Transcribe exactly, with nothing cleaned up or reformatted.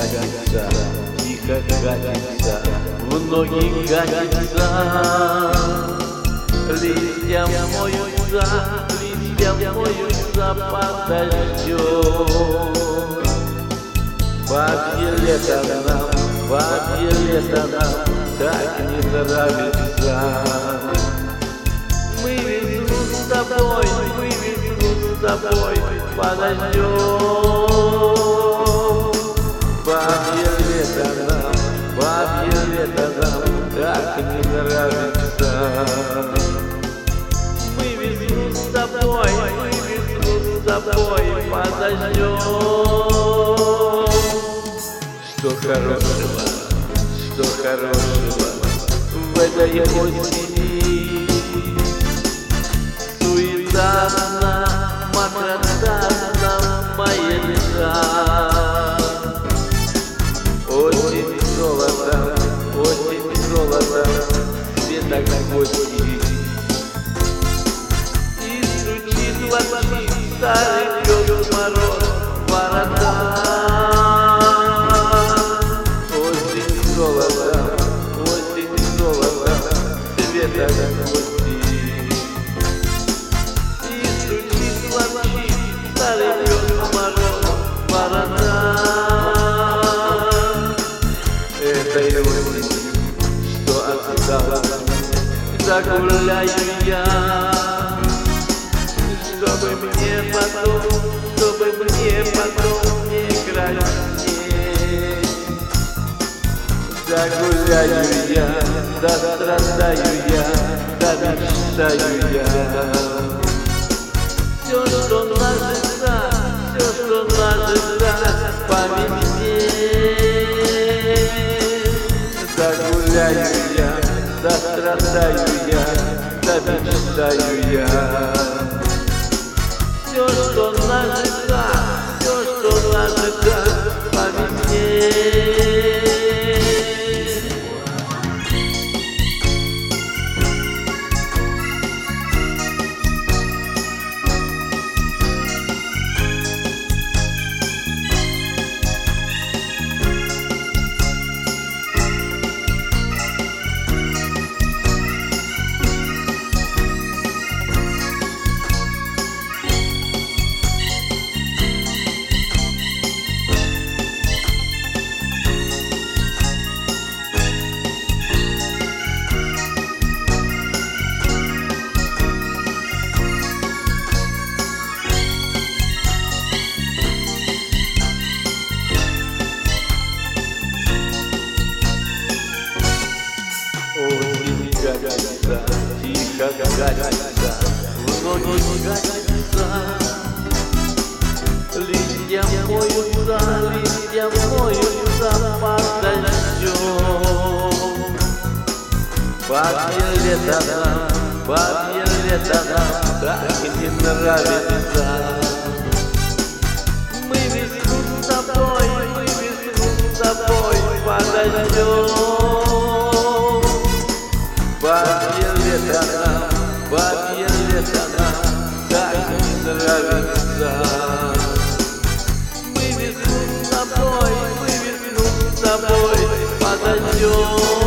катится, тихо катится, в ноги катится. Листья моются, листья моются под дождем. Бабье лето нам, бабье лето нам так не нравится. Мы весну с тобой, мы весну с тобой подождем. Бабье лето нам, бабье лето нам так не нравится. Мы весну с тобой, мы весну с тобой подождем. Что хорошего, что хорошего в этой осени? Суетанно, макротанно моя леса. Осень золото, осень золото, цветок гости. И стучит в очи старый Дед Мороз борода. Цветок гости. И стучит в очи старый Дед Мороз борода. Этой осенью, что осталось, загуляю я, чтобы мне потом, чтобы мне потом не краснеть. Загуляю я, да страдаю я, да мечтаю я. Все, что нажито, все, что нажито по весне. Загуляю я, да страдаю я, да мечтаю я. Все, что нажито, все, что нажито по весне. Осень катится, тихо катится, в ноги катится. Листья моются, листья моются под дождем. Бабье лето нам, бабье лето нам так не нравится. Мы весну с тобой, мы весну с тобой подождем. Бабье лето нам, бабье лето нам так не нравится. Мы весну с тобой, мы весну с тобой подождем.